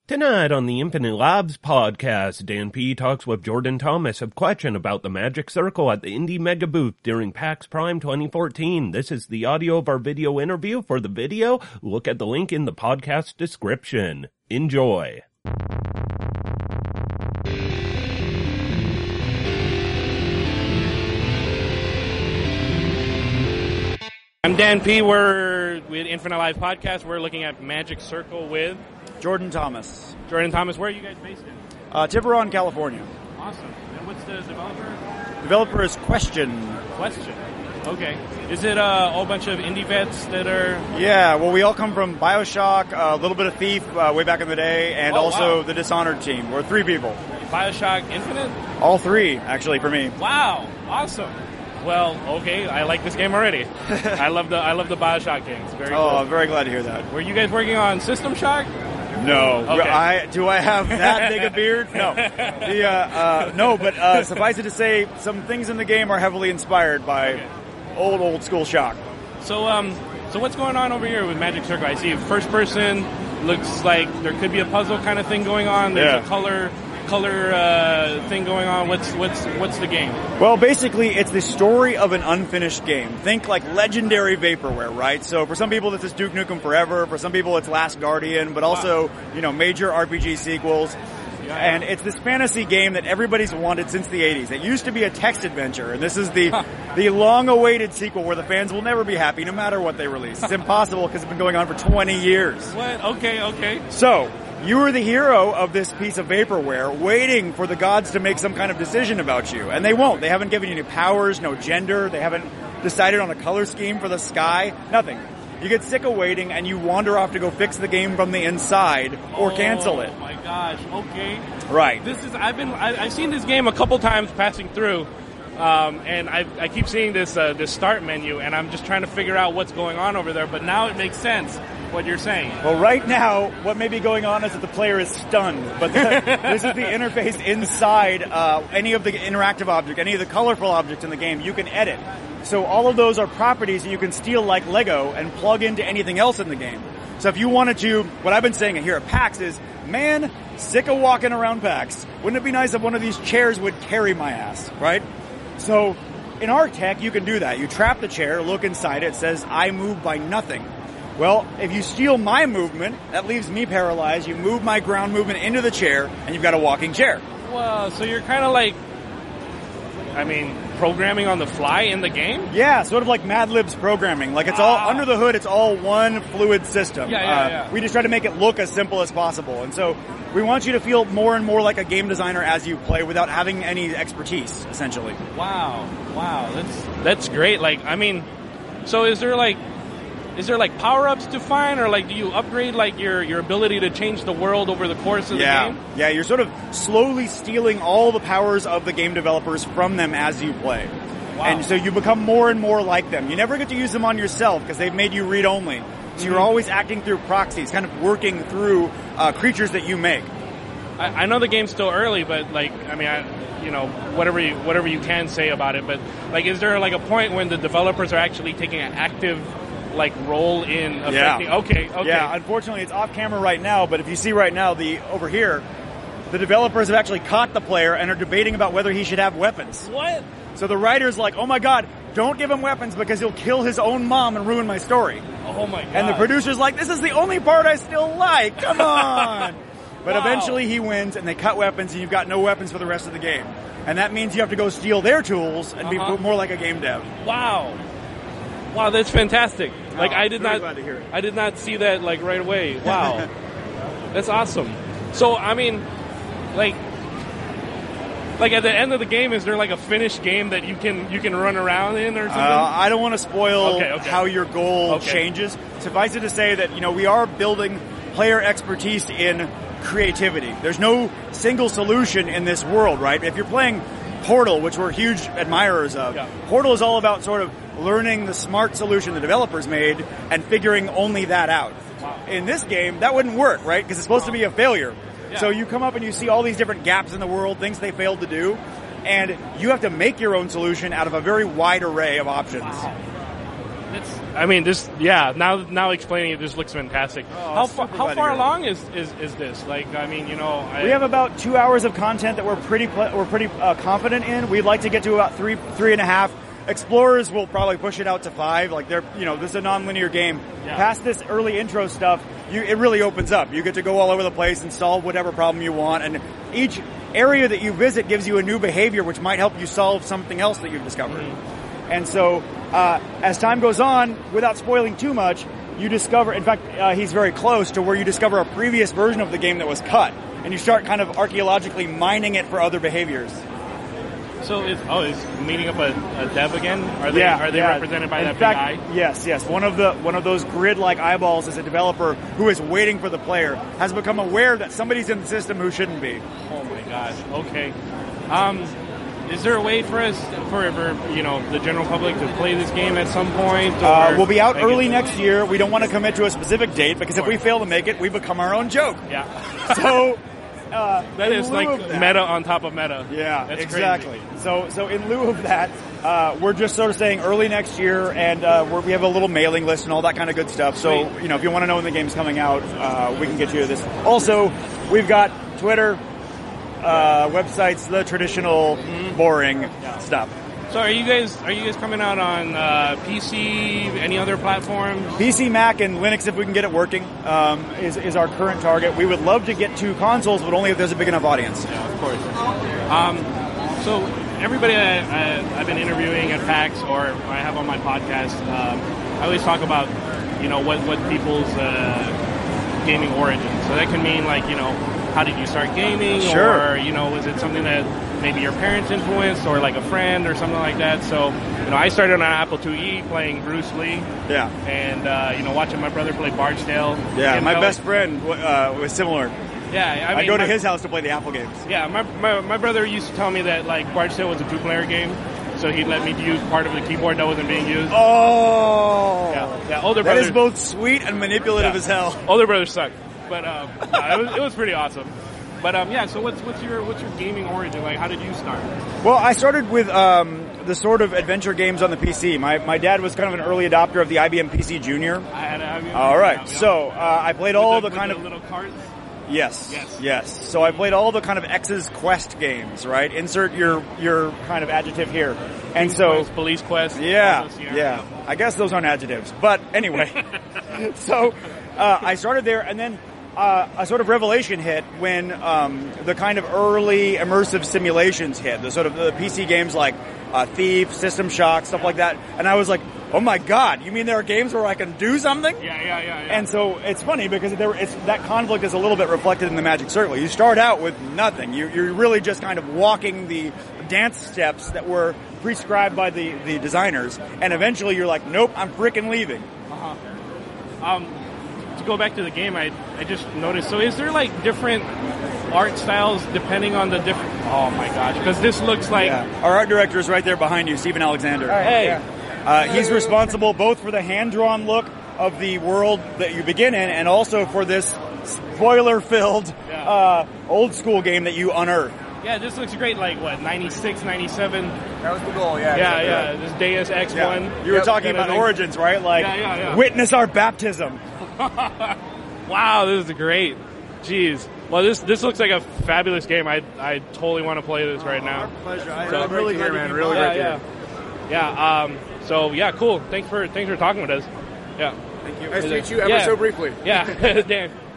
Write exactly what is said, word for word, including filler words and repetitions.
Tonight on the Infinite Labs podcast, Dan P. talks with Jordan Thomas of Question about the Magic Circle at the Indie Mega Booth during PAX Prime twenty fourteen. This is the audio of our video interview. For the video, look at the link in the podcast description. Enjoy. I'm Dan P. We're with Infinite Live Podcast. We're looking at Magic Circle with Jordan Thomas. Jordan Thomas, where are you guys based in? Uh, Tiburon, California. Awesome. And what's the developer? Developer is Question. Question. Okay. Is it uh, a whole bunch of indie vets that are... Yeah, well, we all come from BioShock, a little bit of Thief uh, way back in the day, and oh, also wow. the Dishonored team. We're three people. BioShock Infinite? All three, actually, for me. Wow. Awesome. Well, okay, I like this game already. I love the I love the BioShock games. Very oh, cool. I'm very glad to hear that. Were you guys working on System Shock? No. Okay. I, do I have that big a beard? No. The, uh, uh, no, but uh, suffice it to say, some things in the game are heavily inspired by okay. old, old school Shock. So, um, so what's going on over here with Magic Circle? I see first person, looks like there could be a puzzle kind of thing going on. There's yeah. a color... color uh, thing going on. What's what's what's the game? Well, basically, it's the story of an unfinished game. Think like legendary vaporware, right? So for some people, this is Duke Nukem Forever. For some people, it's Last Guardian. But also, wow. you know, major R P G sequels. Yeah. And it's this fantasy game that everybody's wanted since the eighties. It used to be a text adventure, and this is the huh. the long-awaited sequel where the fans will never be happy no matter what they release. It's impossible because it's been going on for twenty years. What? Okay, okay. So... you are the hero of this piece of vaporware waiting for the gods to make some kind of decision about you. And they won't. They haven't given you any powers, no gender. They haven't decided on a color scheme for the sky. Nothing. You get sick of waiting and you wander off to go fix the game from the inside or oh, cancel it. Oh my gosh. Okay. Right. This is, I've been, I, I've seen this game a couple times passing through. Um, and I, I keep seeing this, uh, this start menu and I'm just trying to figure out what's going on over there. But now it makes sense. What you're saying. Well, right now, what may be going on is that the player is stunned, but the, this is the interface inside uh, any of the interactive object, any of the colorful objects in the game, you can edit. So all of those are properties that you can steal like Lego and plug into anything else in the game. So if you wanted to, what I've been saying here at PAX is, man, sick of walking around PAX. Wouldn't it be nice if one of these chairs would carry my ass, right? So in our tech, you can do that. You trap the chair, look inside it, it says, I move by nothing. Well, if you steal my movement, that leaves me paralyzed. You move my ground movement into the chair, and you've got a walking chair. Well, so you're kind of like, I mean, programming on the fly in the game? Yeah, sort of like Mad Lib's programming. Like it's ah. all, under the hood, it's all one fluid system. Yeah, yeah, uh, yeah. We just try to make it look as simple as possible. And so we want you to feel more and more like a game designer as you play without having any expertise, essentially. Wow, wow, that's, that's great. Like, I mean, so is there like, Is there like power-ups to find, or like do you upgrade like your, your ability to change the world over the course of yeah. the game? Yeah, you're sort of slowly stealing all the powers of the game developers from them as you play. Wow. And so you become more and more like them. You never get to use them on yourself because they've made you read-only. So mm-hmm. you're always acting through proxies, kind of working through uh, creatures that you make. I, I know the game's still early, but like, I mean, I, you know, whatever you, whatever you can say about it, but like, is there like a point when the developers are actually taking an active like role in affecting? Yeah. Okay, okay. Yeah, unfortunately it's off camera right now, but if you see right now, the over here, the developers have actually caught the player and are debating about whether he should have weapons. What? So the writer's like, oh my god, don't give him weapons because he'll kill his own mom and ruin my story. Oh my god. And the producer's like, this is the only part I still like, come on! But wow. eventually he wins and they cut weapons and you've got no weapons for the rest of the game. And that means you have to go steal their tools and uh-huh. be more like a game dev. Wow. Wow, that's fantastic. Like oh, I did not, glad to hear it. I did not see that like right away. Wow, that's awesome. So I mean, like, like at the end of the game, is there like a finished game that you can you can run around in or something? Uh, I don't want to spoil okay, okay. how your goal okay. changes. Suffice it to say that you know we are building player expertise in creativity. There's no single solution in this world, right? If you're playing Portal, which we're huge admirers of, yeah. Portal is all about sort of learning the smart solution the developers made and figuring only that out. Wow. In this game, that wouldn't work, right? Because it's supposed wow. to be a failure. Yeah. So you come up and you see all these different gaps in the world, things they failed to do, and you have to make your own solution out of a very wide array of options. Wow. It's, I mean, this, yeah, now now explaining it, this looks fantastic. Oh, how super fa- how glad to far hear it. along is, is, is this? Like, I mean, you know, I, We have about two hours of content that we're pretty pl- we're pretty uh, confident in. We'd like to get to about three three and a half. Explorers will probably push it out to five. Like they're, you know, this is a non-linear game. Yeah. Past this early intro stuff, you, it really opens up. You get to go all over the place and solve whatever problem you want. And each area that you visit gives you a new behavior, which might help you solve something else that you've discovered. Mm-hmm. And so, uh, as time goes on, without spoiling too much, you discover, in fact, uh, he's very close to where you discover a previous version of the game that was cut. And you start kind of archaeologically mining it for other behaviors. So is oh is meeting up a, a dev again? Are they yeah, are they yeah. represented by In that fact, big eye? Yes, yes. One of the one of those grid-like eyeballs is a developer who is waiting for the player, has become aware that somebody's in the system who shouldn't be. Oh my gosh. Okay. Um, is there a way for us for, for you know the general public to play this game at some point? Or Uh, we'll be out like early it- next year. We don't want to commit to a specific date because if we fail to make it, we become our own joke. Yeah. So uh, That in is lieu like of that- meta on top of meta. Yeah, That's exactly. crazy. So, so in lieu of that, uh, we're just sort of saying early next year, and uh, we're, we have a little mailing list and all that kind of good stuff. So, Sweet. you know, if you want to know when the game's coming out, uh, we can get you to this. Also, we've got Twitter, uh, websites, the traditional boring stuff. So are you guys are you guys coming out on uh, P C? Any other platforms? P C, Mac, and Linux, if we can get it working, um, is, is our current target. We would love to get to consoles, but only if there's a big enough audience. Yeah, of course. Um, so everybody I, I, I've been interviewing at PAX or I have on my podcast, um, I always talk about, you know, what, what people's uh, gaming origins. So that can mean like, you know, how did you start gaming? Sure. Or, you know, was it something that maybe your parents influenced or like a friend or something like that? So, you know, I started on an Apple two E playing Bruce Lee. Yeah. And, uh, you know, watching my brother play Barksdale. Yeah, And my felt- best friend uh, was similar. Yeah, I, I, mean, go to my- his house to play the Apple games. Yeah, my, my my brother used to tell me that like Barksdale was a two-player game, so he'd let me use part of the keyboard that wasn't being used. Oh, Yeah, yeah. Older that brothers, is both sweet and manipulative Yeah. as hell. older brothers suck, but um, no, it was it was pretty awesome. But um, yeah. So what's what's your what's your gaming origin? Like, how did you start? Well, I started with um, the sort of adventure games on the P C. My my dad was kind of an early adopter of the I B M P C Junior. I had I mean, All right, yeah, yeah. so uh, I played With all the, the kind with of the little carts. yes, Yes. yes. So I played all the kind of X's Quest games. Right, insert your your kind of adjective here, and King's so. Quest, Police Quest. Yeah, all those, yeah. I guess those aren't adjectives, but anyway. so uh, I started there, and then uh, a sort of revelation hit when um, the kind of early immersive simulations hit. The sort of the P C games like uh, Thief, System Shock, stuff like that, and I was like, "Oh my God! You mean there are games where I can do something?" Yeah, yeah, yeah, yeah. And so it's funny because there, it's, that conflict is a little bit reflected in the Magic Circle. You start out with nothing. You, you're really just kind of walking the dance steps that were prescribed by the, the designers, and eventually you're like, nope, I'm frickin' leaving. Uh-huh. Um, to go back to the game, I I just noticed. So is there like different art styles depending on the different? Oh my gosh! Because this looks like Yeah. Our art director is right there behind you, Stephen Alexander. hey. Uh, he's responsible both for the hand-drawn look of the world that you begin in, and also for this spoiler-filled Yeah. uh, old-school game that you unearth. Yeah, this looks great. Like what, ninety-six, ninety-seven? That was the goal, yeah. Yeah, yeah. This Deus Ex Yeah. one. You were Yep. talking That I about think- origins, right? Like, Yeah, yeah, yeah. witness our baptism. Wow, this is great. Jeez. Well, this this looks like a fabulous game. I I totally want to play this right now. Pleasure. I, So- I'm really Great to hear, glad man. you Really came by. great Yeah, to yeah, yeah. Um. So yeah, cool. Thanks for thanks for talking with us. Yeah. Nice to meet you ever Yeah. so briefly. Yeah. Dan.